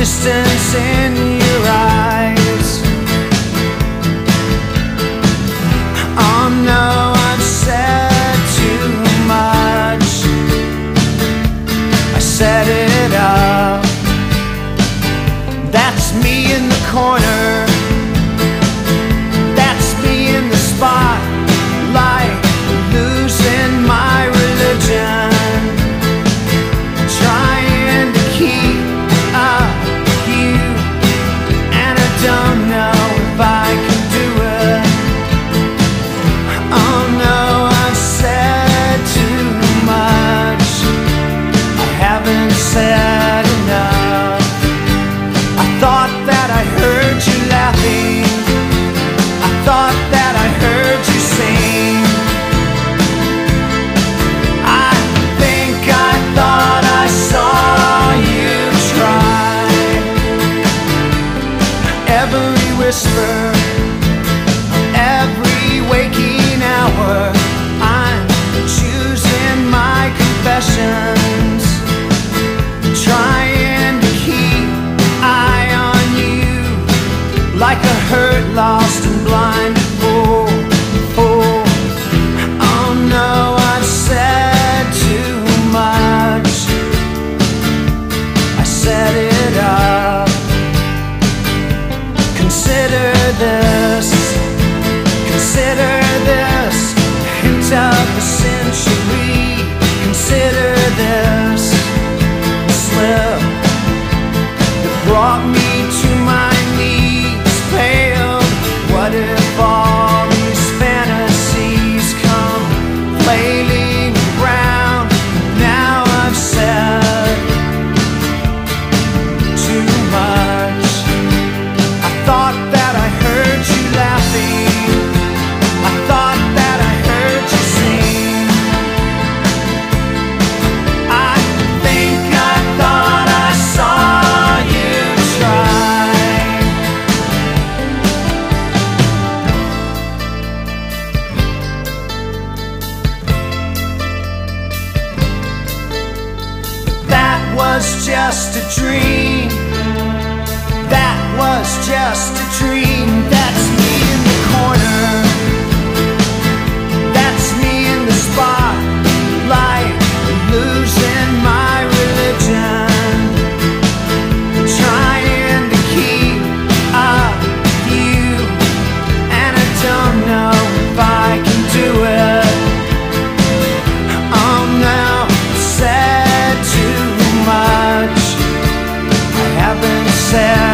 distance in your eyes. Oh no, I've said too much. I set it up. That's me in the corner. That's me in the spotlight, losing my religion, trying to keep up with you, and I don't know if I can do it. Oh no, I've said too much. I haven't said enough. I thought that I heard you laughing. I thought that I heard you sing. I think I thought I saw you try. Every whisper, every waking hour, I'm choosing my confessions, trying to keep eye on you, like a hurt, lost and blind fool. Oh no, I've said too much. I set it up. Consider this, consider this, hint of the century. Consider this slip that brought me to my knees, pale. What if all these fantasies come flailing around? Now I've said too much. I thought that I heard you laughing. I thought that I heard you sing. I think I thought I saw you try. That was just a dream. That was just a dream. That's me in the corner. That's me in the spotlight, losing my religion, trying to keep up with you, and I don't know if I can do it. Oh no, said too much. I haven't said